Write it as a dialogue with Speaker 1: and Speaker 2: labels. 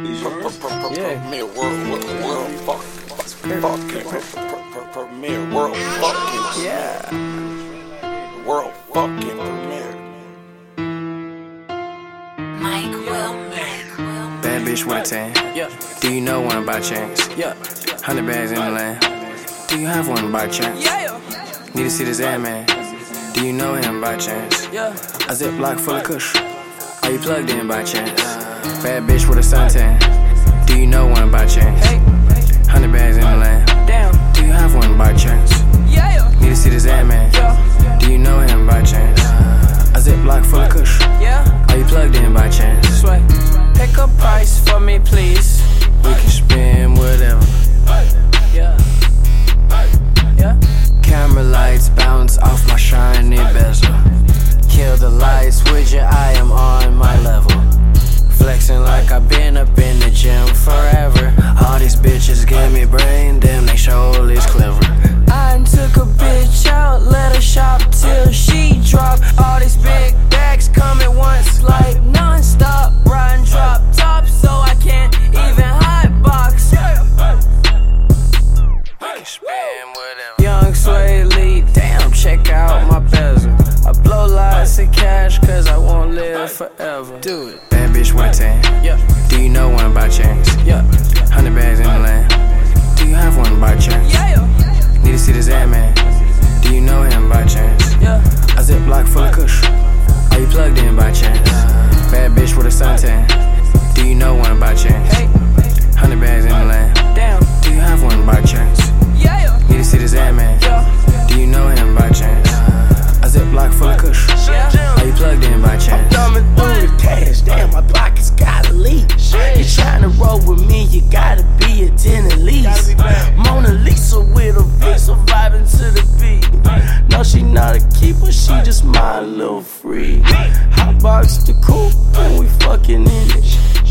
Speaker 1: Premier world fucking. Premier world fucking.
Speaker 2: Yeah.
Speaker 1: World fucking premiere.
Speaker 3: Mike Wilmer.
Speaker 2: Bad bitch with a tan.
Speaker 4: Yeah,
Speaker 2: Do you know one by chance?
Speaker 4: yeah,
Speaker 2: 100 bags in the land. Do you have one by chance?
Speaker 4: yeah,
Speaker 2: Need to see this ad man. Do you know him by chance?
Speaker 4: yeah.
Speaker 2: A ziplock full of kush. Are you plugged in by chance? Bad bitch with a suntan. Do you know one by chance?
Speaker 4: Hey,
Speaker 2: 100 bags in the land.
Speaker 4: damn,
Speaker 2: Do you have one by chance?
Speaker 4: yeah,
Speaker 2: Need to see this ad man.
Speaker 4: yeah,
Speaker 2: Do you know him by chance? A ziplock full of kush.
Speaker 4: yeah.
Speaker 2: Are you plugged in by chance?
Speaker 4: Sway, pick a price for me, please.
Speaker 2: We can spend whatever.
Speaker 4: Yeah, yeah.
Speaker 2: Camera lights bounce off my shiny bezel. Kill the lights with your eye, I'm on my level. Flexing like I've been up in the gym forever. All these bitches give me brain, damn they sure is clever.
Speaker 4: I took a bitch out, let her shop till she drop. All these big bags come at once like non-stop. Riding drop top so I can't even hot box.
Speaker 2: Spend whatever.
Speaker 4: Young Sway Lee, damn, check out my bezel. I blow lots of cash cause I won't live forever. Do it.
Speaker 2: Bad bitch with a tan.
Speaker 4: Yeah,
Speaker 2: Do you know one by chance?
Speaker 4: yeah,
Speaker 2: 100 bags in the land. Do you have one by chance?
Speaker 4: yeah,
Speaker 2: Need to see this ad man. Do you know him by chance?
Speaker 4: yeah.
Speaker 2: A ziplock full of kush. Are you plugged in by chance? Bad bitch with a suntan. Do you know one by chance?
Speaker 4: Hey,
Speaker 2: 100 bags in the land.
Speaker 4: damn,
Speaker 2: Do you have one by chance?
Speaker 4: yeah,
Speaker 2: Need to see this ad man.
Speaker 4: yeah,
Speaker 2: Do you know him by chance? A ziplock full of kush.
Speaker 4: yeah.
Speaker 2: Are you plugged in by chance?
Speaker 1: Thumbing through the cash, damn, my pockets gotta leak. You tryna roll with me, you gotta be a 10 at least. Mona Lisa with a bitch, so vibing to the beat. No, she not a keeper, she just my little freak. Hot box the coupe, when we fucking in it.